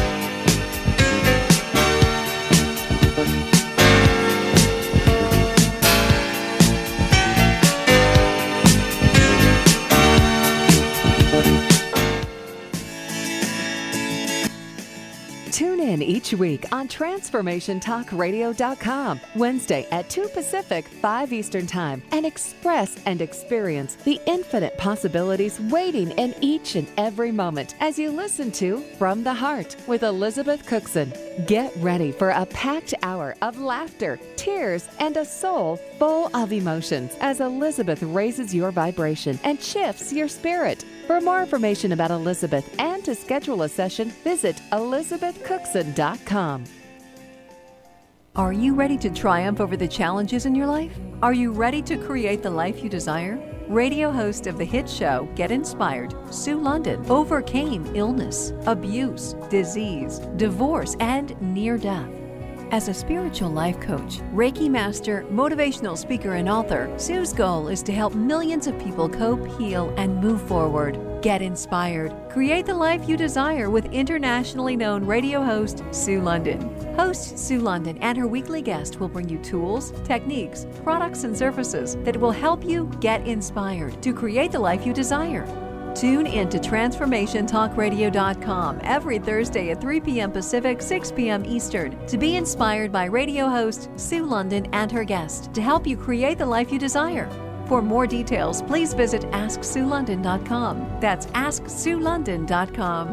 week on Transformation Talk Radio dot com, Wednesday at two Pacific, five Eastern Time, and express and experience the infinite possibilities waiting in each and every moment as you listen to From the Heart with Elizabeth Cookson. Get ready for a packed hour of laughter, tears, and a soul full of emotions as Elizabeth raises your vibration and shifts your spirit. For more information about Elizabeth and to schedule a session, visit Elizabeth Cookson dot com. Are you ready to triumph over the challenges in your life? Are you ready to create the life you desire? Radio host of the hit show Get Inspired, Sue London, overcame illness, abuse, disease, divorce, and near death. As a spiritual life coach, Reiki master, motivational speaker, and author, Sue's goal is to help millions of people cope, heal, and move forward. Get inspired. Create the life you desire with internationally known radio host Sue London. Host Sue London and her weekly guest will bring you tools, techniques, products, and services that will help you get inspired to create the life you desire. Tune in to Transformation Talk Radio dot com every Thursday at three p.m. Pacific, six p.m. Eastern to be inspired by radio host Sue London and her guest to help you create the life you desire. For more details, please visit ask sue london dot com. That's ask sue london dot com.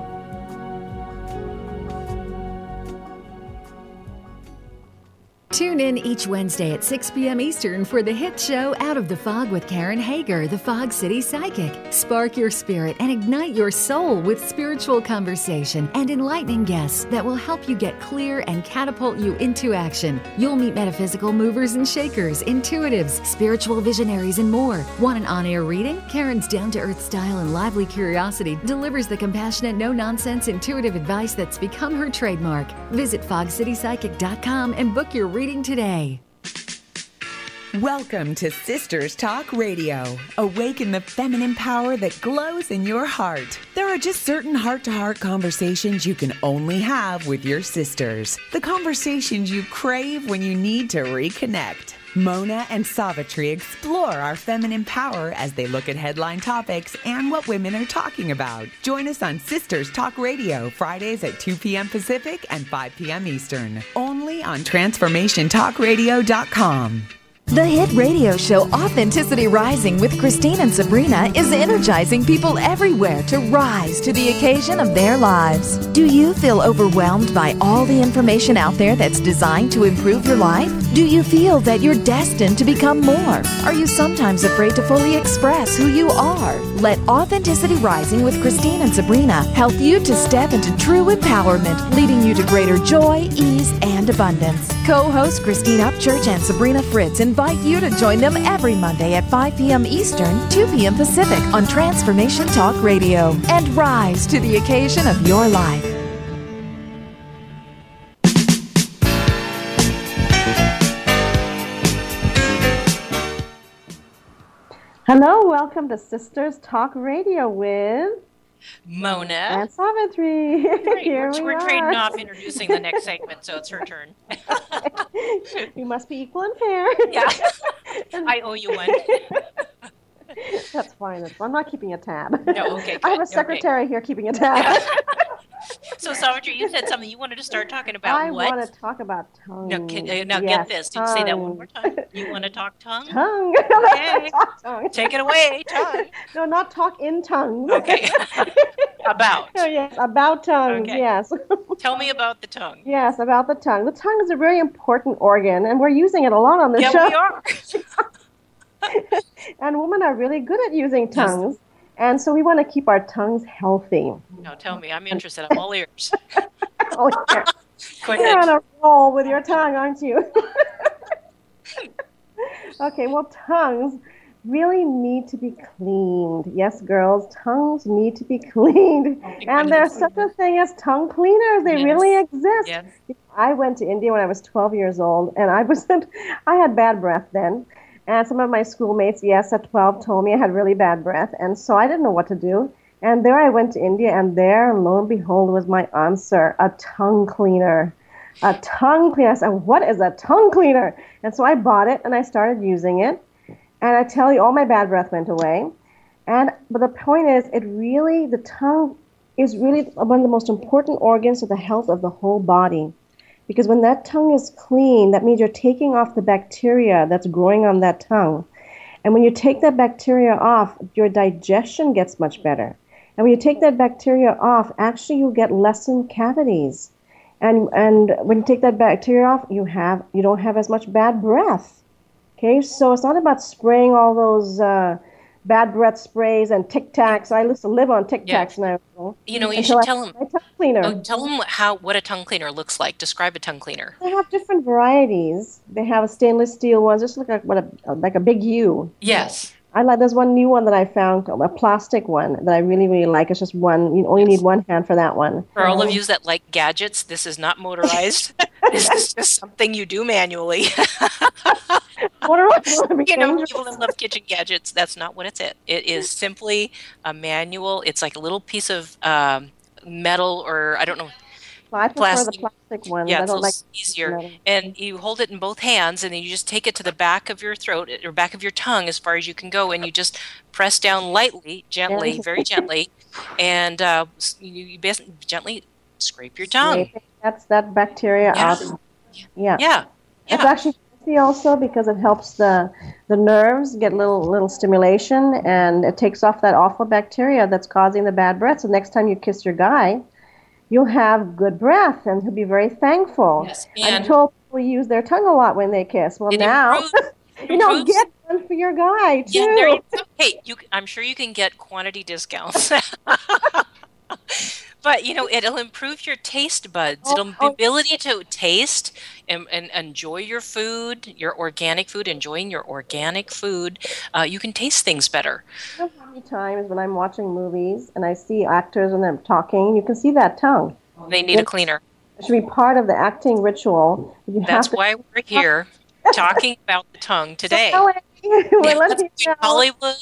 Tune in each Wednesday at six p.m. Eastern for the hit show Out of the Fog with Karen Hager, the Fog City Psychic. Spark your spirit and ignite your soul with spiritual conversation and enlightening guests that will help you get clear and catapult you into action. You'll meet metaphysical movers and shakers, intuitives, spiritual visionaries, and more. Want an on-air reading? Karen's down-to-earth style and lively curiosity delivers the compassionate, no-nonsense, intuitive advice that's become her trademark. Visit fog city psychic dot com and book your reading today. Welcome to Sisters Talk Radio. Awaken the feminine power that glows in your heart. There are just certain heart-to-heart conversations you can only have with your sisters. The conversations you crave when you need to reconnect. Mona and Savitri explore our feminine power as they look at headline topics and what women are talking about. Join us on Sisters Talk Radio, Fridays at two p.m. Pacific and five p.m. Eastern. Only on Transformation Talk Radio dot com. The hit radio show Authenticity Rising with Christine and Sabrina is energizing people everywhere to rise to the occasion of their lives. Do you feel overwhelmed by all the information out there that's designed to improve your life? Do you feel that you're destined to become more? Are you sometimes afraid to fully express who you are? Let Authenticity Rising with Christine and Sabrina help you to step into true empowerment, leading you to greater joy, ease, and abundance. Co-host Christine Upchurch and Sabrina Fritz invite you to join them every Monday at five p.m. Eastern, two p.m. Pacific on Transformation Talk Radio, and rise to the occasion of your life. Hello, welcome to Sisters Talk Radio with Mona and Savitri. Great. Here we're we we're are. trading off introducing the next segment, so it's her turn. We must be equal and fair. Yeah, I owe you one. That's fine. That's, I'm not keeping a tab. No, okay, good. I have a secretary Okay. here keeping a tab. So, Savitri, you said something. You wanted to start talking about I what? want to talk about tongue. No, can, uh, now Yes, get this. Did you say that one tongue. more time? You want to talk tongue? Tongue. Okay. Talk tongue. Take it away, tongue. No, not talk in tongues. Okay. About. Oh, yes, about tongues, Okay. yes. Tell me about the tongue. Yes, about the tongue. The tongue is a very important organ, and we're using it a lot on this Yeah, show. we are. And women are really good at using tongues, and so we want to keep our tongues healthy. No, tell me. I'm interested. I'm all ears. Oh, yeah. Go You're ahead. on a roll with your tongue, aren't you? Okay, well, tongues really need to be cleaned. Yes, girls, tongues need to be cleaned. And there's such a thing as tongue cleaners. They Yes. really exist. Yes. I went to India when I was twelve years old, and I was I had bad breath then. And some of my schoolmates, yes, at twelve, told me I had really bad breath. And so I didn't know what to do. And there I went to India, and there, lo and behold, was my answer, a tongue cleaner. A tongue cleaner. I said, what is a tongue cleaner? And so I bought it, and I started using it. And I tell you, all my bad breath went away. And but the point is, it really, the tongue is really one of the most important organs to the health of the whole body. Because when that tongue is clean, that means you're taking off the bacteria that's growing on that tongue. And when you take that bacteria off, your digestion gets much better. And when you take that bacteria off, actually you get lessened cavities. And and when you take that bacteria off, you have you don't have as much bad breath. Okay, so it's not about spraying all those uh, bad breath sprays and Tic Tacs. I used to live on Tic Tacs Yeah. now. You know, you until should I tell had them. my tongue cleaner. Oh, tell them how what a tongue cleaner looks like. Describe a tongue cleaner. They have different varieties. They have a stainless steel ones, just look like what a like a big U. Yes. I like. There's one new one that I found, a plastic one that I really really like. It's just one. You only need one hand for that one. For all of you that like gadgets, this is not motorized. This is just something you do manually. You know, people that love kitchen gadgets, that's not what it's at. It is simply a manual. It's like a little piece of um, metal or, I don't know, Well, I prefer plastic. the plastic one. Yeah, I it's a don't little like easier. metal. And you hold it in both hands, and then you just take it to the back of your throat or back of your tongue as far as you can go, and you just press down lightly, gently, Yeah. very gently, and uh, s- you, you bas- gently scrape your tongue. That's that bacteria Yeah. out. Yeah. Yeah. It's actually healthy also because it helps the the nerves get little little stimulation, and it takes off that awful bacteria that's causing the bad breath. So next time you kiss your guy, you'll have good breath, and he'll be very thankful. Yes, I'm and- told people use their tongue a lot when they kiss. Well, It now improves- you know, improves- get one for your guy too. Yeah, there you go. Hey, you, c- I'm sure you can get quantity discounts. But, you know, it'll improve your taste buds. It'll the ability to taste and, and enjoy your food, your organic food, enjoying your organic food. Uh, you can taste things better. You know how many times when I'm watching movies and I see actors and they're talking, you can see that tongue. They need a cleaner. It should be part of the acting ritual. You have That's to- why we're here talking about the tongue today. So, Ellen, well, Yeah, let let's me bring know. Hollywood.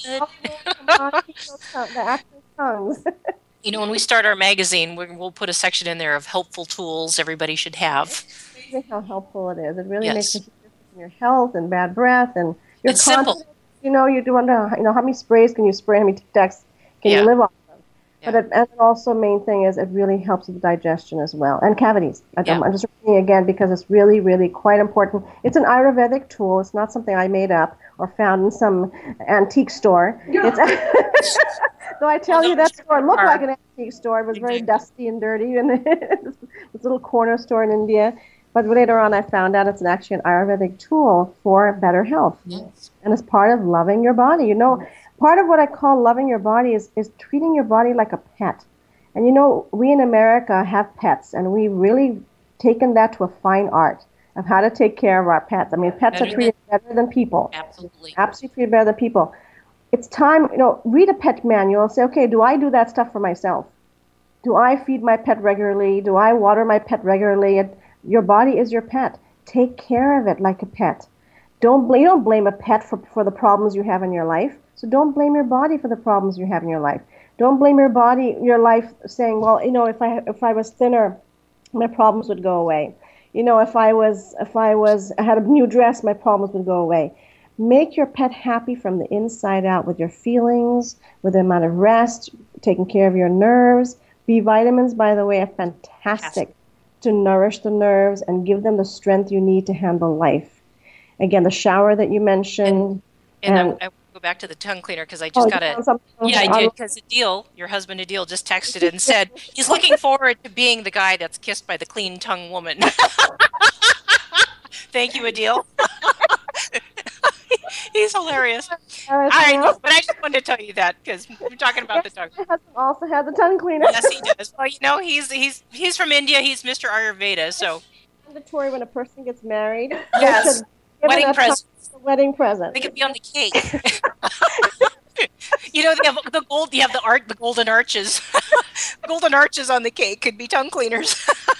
The actors' tongues. You know, when we start our magazine, we're, we'll put a section in there of helpful tools everybody should have. Amazing how helpful it is. It really Yes. makes a difference in your health and bad breath and your It's simple. confidence. You know, you do wonder, you know, how many sprays can you spray? How many Tic Tacs can Yeah. you live off of? But it, and also, main thing is it really helps with digestion as well and cavities. I'm, Yeah. I'm just repeating again because it's really, really quite important. It's an Ayurvedic tool. It's not something I made up or found in some antique store. It's so I tell you, that store looked like an antique store. It was very dusty and dirty, and this little corner store in India. But later on, I found out it's actually an Ayurvedic tool for better health, Yes. and it's part of loving your body. You know, part of what I call loving your body is is treating your body like a pet. And you know, we in America have pets, and we really taken that to a fine art of how to take care of our pets. I mean, pets Better are treated than- better than people. Absolutely. Absolutely treated better than people. It's time, you know, read a pet manual and say, okay, do I do that stuff for myself? Do I feed my pet regularly? Do I water my pet regularly? It, your body is your pet. Take care of it like a pet. Don't blame, you don't blame a pet for, for the problems you have in your life. So don't blame your body for the problems you have in your life. Don't blame your body, your life, saying, well, you know, if I if I was thinner, my problems would go away. You know, if I was if I was I had a new dress, my problems would go away. Make your pet happy from the inside out with your feelings, with the amount of rest, taking care of your nerves. B vitamins, by the way, are fantastic to nourish the nerves and give them the strength you need to handle life. Again, the shower that you mentioned. And, and I, I go back to the tongue cleaner because I Oh, just you got found a something? yeah, I Okay. did because Adil, your husband Adil, just texted and said he's looking forward to being the guy that's kissed by the clean tongue woman. Thank you, Adil. He's hilarious. All right, I so- know, but I just wanted to tell you that because we're talking about the tongue. My husband also had the tongue cleaner. Yes, he does. Well, you know, he's he's he's from India. He's Mister Ayurveda, so Mandatory when a person gets married. they Yes. should give Wedding it a present. tongue- a wedding present. they could be on the cake. You know, they have the gold. You have the art, the golden arches. Golden arches on the cake could be tongue cleaners.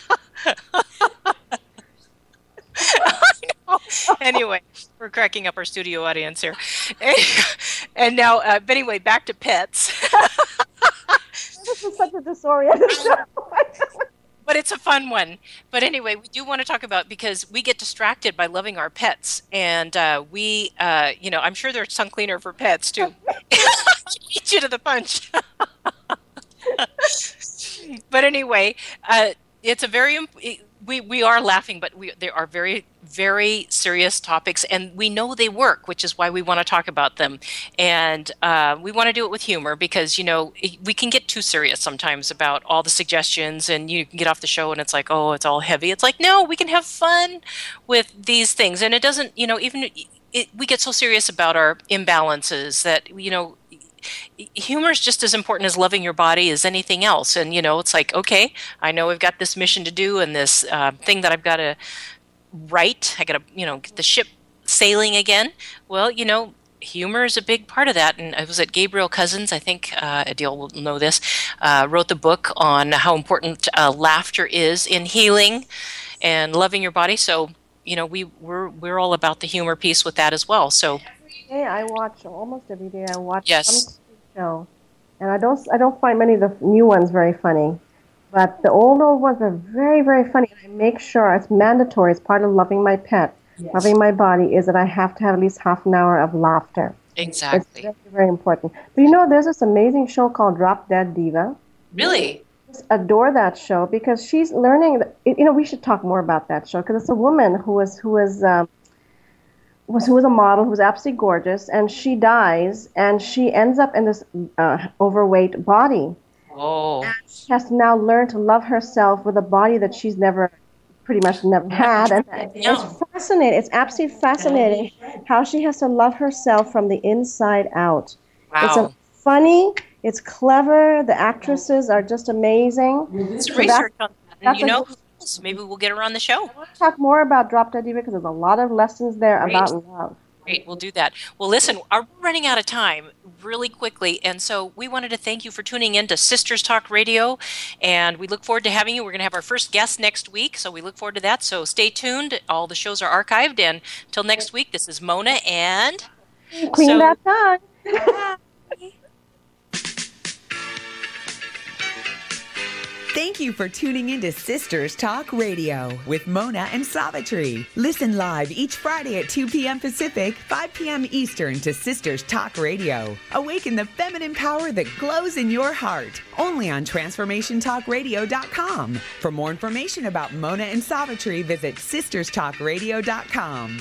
I know. Anyway, we're cracking up our studio audience here, and now, uh, but anyway, back to pets. This is such a disoriented show. But it's a fun one. But anyway, we do want to talk about because we get distracted by loving our pets, and uh, we, uh, you know, I'm sure there's tongue cleaner for pets too. Beat you to the punch. But anyway, uh, it's a very imp- we, we are laughing, but we they are very, very serious topics, and we know they work, which is why we want to talk about them. And uh, we want to do it with humor because, you know, we can get too serious sometimes about all the suggestions, and you can get off the show and it's like, oh, it's all heavy. It's like, no, we can have fun with these things. And it doesn't, you know, even it, we get so serious about our imbalances that, you know, humor is just as important as loving your body as anything else. And, you know, it's like, okay, I know I've got this mission to do and this uh, thing that I've got to write. I got to, you know, get the ship sailing again. Well, you know, humor is a big part of that. And I was at Gabriel Cousins, I think uh, Adil will know this, uh, wrote the book on how important uh, laughter is in healing and loving your body. So, you know, we, we're, we're all about the humor piece with that as well. So, Hey, I watch almost every day. I watch yes. some show, and I don't I don't find many of the new ones very funny, but the old old ones are very very funny. I make sure it's mandatory. It's part of loving my pet, yes. loving my body, is that I have to have at least half an hour of laughter. Exactly, it's very very important. But you know, there's this amazing show called Drop Dead Diva. Really? I just adore that show because she's learning. You know, we should talk more about that show because it's a woman who was who was. Um, was who was a model who was absolutely gorgeous, and she dies, and she ends up in this uh, overweight body. Oh. And she has to now learn to love herself with a body that she's never, pretty much never had. And it's fascinating. It's absolutely fascinating how she has to love herself from the inside out. Wow. It's a funny. It's clever. The actresses are just amazing. It's So research that- on that, and you that's a- know, maybe we'll get her on the show. Talk more about Drop Dead Diva because there's a lot of lessons there Great. about love. Great, we'll do that. Well, listen, we're running out of time really quickly, and so we wanted to thank you for tuning in to Sisters Talk Radio, and we look forward to having you. We're going to have our first guest next week, so we look forward to that. So stay tuned. All the shows are archived, and until next week, this is Mona and... Clean So- that tongue. Thank you for tuning in to Sisters Talk Radio with Mona and Savitri. Listen live each Friday at two p.m. Pacific, five p.m. Eastern to Sisters Talk Radio. Awaken the feminine power that glows in your heart. Only on transformation talk radio dot com. For more information about Mona and Savitri, visit sisters talk radio dot com.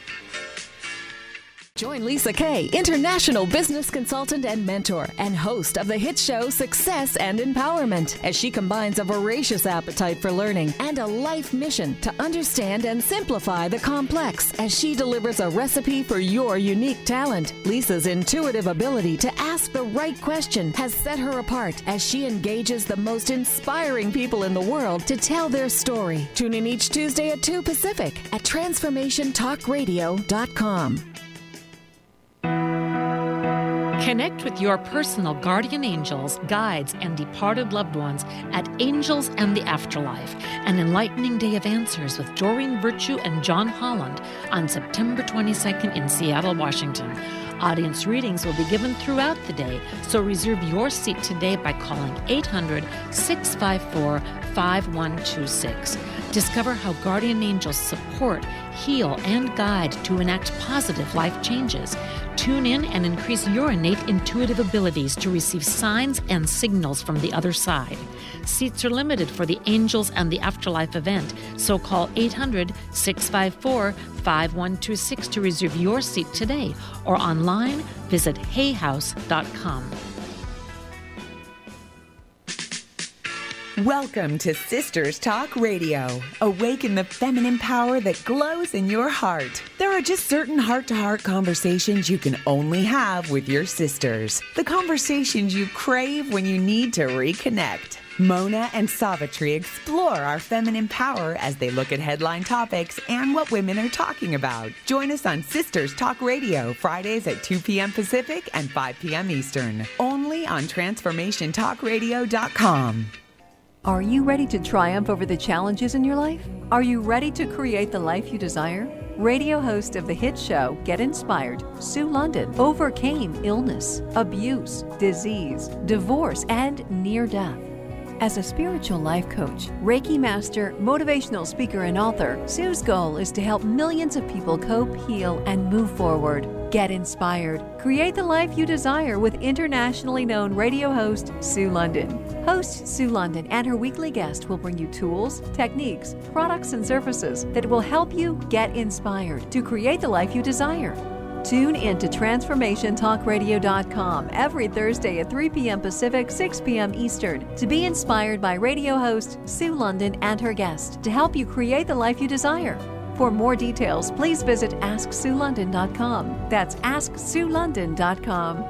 Join Lisa Kay, international business consultant and mentor, and host of the hit show Success and Empowerment, as she combines a voracious appetite for learning and a life mission to understand and simplify the complex as she delivers a recipe for your unique talent. Lisa's intuitive ability to ask the right question has set her apart as she engages the most inspiring people in the world to tell their story. Tune in each Tuesday at two Pacific at transformation talk radio dot com. Connect with your personal guardian angels, guides, and departed loved ones at Angels and the Afterlife, an enlightening day of answers with Doreen Virtue and John Holland on September twenty-second in Seattle, Washington. Audience readings will be given throughout the day, so reserve your seat today by calling eight hundred, six five four, five one two six. Discover how guardian angels support, heal, and guide to enact positive life changes. Tune in and increase your innate intuitive abilities to receive signs and signals from the other side. Seats are limited for the Angels and the Afterlife event, so call eight hundred, six five four, five one two six to reserve your seat today, or online visit hay house dot com. Welcome to Sisters Talk Radio. Awaken the feminine power that glows in your heart. There are just certain heart-to-heart conversations you can only have with your sisters. The conversations you crave when you need to reconnect. Mona and Savitri explore our feminine power as they look at headline topics and what women are talking about. Join us on Sisters Talk Radio, Fridays at two p.m. Pacific and five p.m. Eastern. Only on transformation talk radio dot com. Are you ready to triumph over the challenges in your life? Are you ready to create the life you desire? Radio host of the hit show Get Inspired, Sue London, overcame illness, abuse, disease, divorce, and near death. As a spiritual life coach, Reiki master, motivational speaker, and author, Sue's goal is to help millions of people cope, heal, and move forward. Get inspired. Create the life you desire with internationally known radio host Sue London. Host Sue London and her weekly guest will bring you tools, techniques, products, and services that will help you get inspired to create the life you desire. Tune in to transformation talk radio dot com every Thursday at three p.m. Pacific, six p.m. Eastern to be inspired by radio host Sue London and her guest to help you create the life you desire. For more details, please visit ask sue london dot com. That's ask sue london dot com.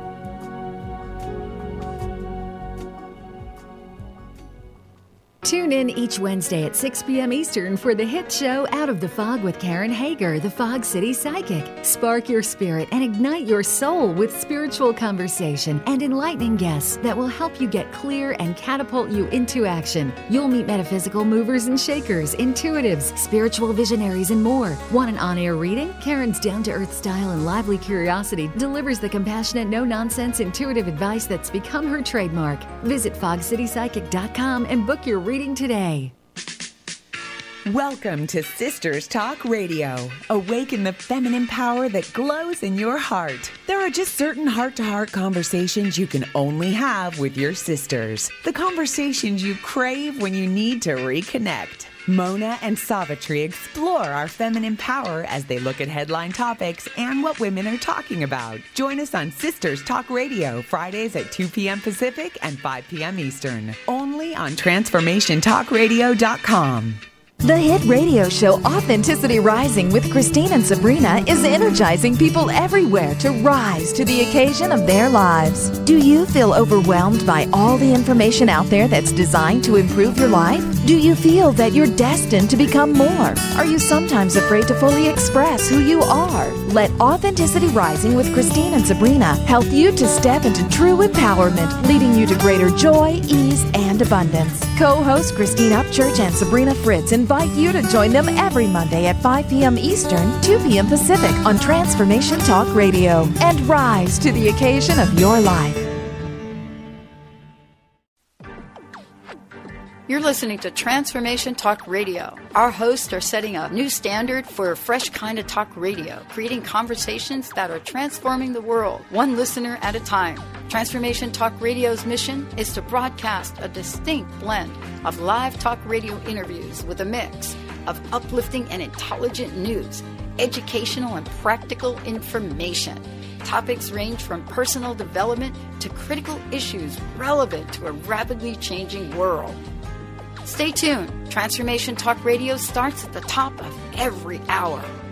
Tune in each Wednesday at six p.m. Eastern for the hit show Out of the Fog with Karen Hager, the Fog City Psychic. Spark your spirit and ignite your soul with spiritual conversation and enlightening guests that will help you get clear and catapult you into action. You'll meet metaphysical movers and shakers, intuitives, spiritual visionaries, and more. Want an on-air reading? Karen's down-to-earth style and lively curiosity delivers the compassionate, no-nonsense, intuitive advice that's become her trademark. Visit fog city psychic dot com and book your reading today. Welcome to Sisters Talk Radio. Awaken the feminine power that glows in your heart. There are just certain heart-to-heart conversations you can only have with your sisters. The conversations you crave when you need to reconnect. Mona and Savitri explore our feminine power as they look at headline topics and what women are talking about. Join us on Sisters Talk Radio, Fridays at two p.m. Pacific and five p.m. Eastern. Only on transformation talk radio dot com. The hit radio show Authenticity Rising with Christine and Sabrina is energizing people everywhere to rise to the occasion of their lives. Do you feel overwhelmed by all the information out there that's designed to improve your life? Do you feel that you're destined to become more? Are you sometimes afraid to fully express who you are? Let Authenticity Rising with Christine and Sabrina help you to step into true empowerment, leading you to greater joy, ease, and abundance. Co-hosts Christine Upchurch and Sabrina Fritz invite you to join them every Monday at five p.m. Eastern, two p.m. Pacific on Transformation Talk Radio, and rise to the occasion of your life. You're listening to Transformation Talk Radio. Our hosts are setting a new standard for a fresh kind of talk radio, creating conversations that are transforming the world, one listener at a time. Transformation Talk Radio's mission is to broadcast a distinct blend of live talk radio interviews with a mix of uplifting and intelligent news, educational and practical information. Topics range from personal development to critical issues relevant to a rapidly changing world. Stay tuned. Transformation Talk Radio starts at the top of every hour.